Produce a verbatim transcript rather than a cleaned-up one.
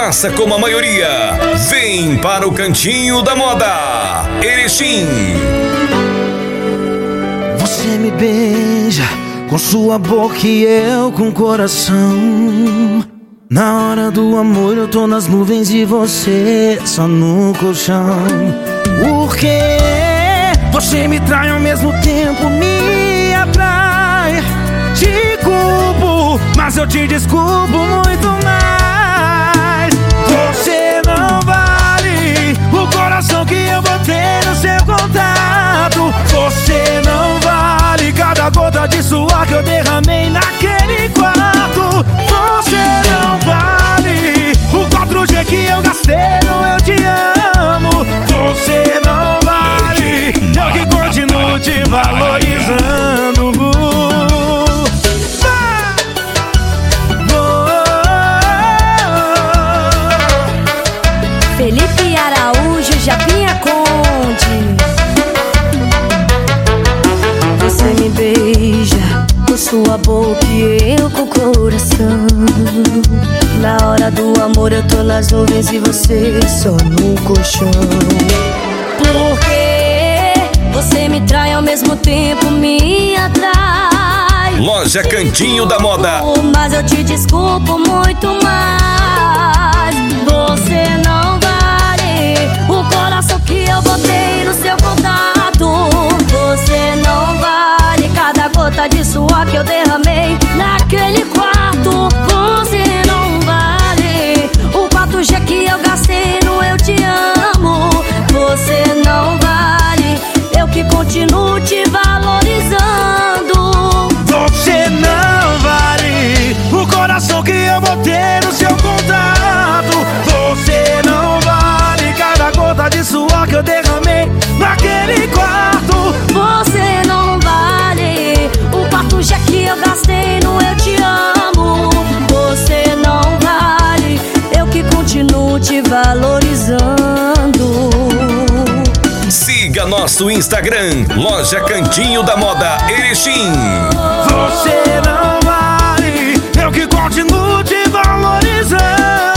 faça como a maioria. Vem para o Cantinho da Moda, Erechim. Você me beija com sua boca e eu com o coração. Na hora do amor eu tô nas nuvens e você só no colchão. Porque você me trai ao mesmo tempo me atrai. Te culpo, mas eu te desculpo muito mais. Você não vale o coração que eu botei no seu contato. Você não vale cada gota de suor que eu derramei naquele quarto. Você não vale o quatro G que eu gastei no Eu Te Amo. Você não vale, eu que continuo te valorizando. Felipe Araújo, Japinha Conde. Você me beija com sua boca e eu com o coração. Na hora do amor eu tô nas nuvens e você só no colchão. Porque você me trai ao mesmo tempo me atrai. Loja Cantinho da Moda. Mas eu te desculpo muito mais. Você não vale o coração que eu botei no seu contato. Você não vale cada gota de suor que eu derramei naquele quarto. Você não vale o quatro G que eu gastei no Eu Te Amo. Você não vale, eu que continuo te valorizando. Você não vale o coração que eu botei no seu contato. Você não vale cada gota de suor que eu derramei naquele quarto. Você não vale o quatro G que eu gastei no Eu Te Amo. Você não vale, eu que continuo te valorizando. Siga nosso Instagram, Loja Cantinho da Moda, Erechim. Você não vale, eu que continuo te valorizando.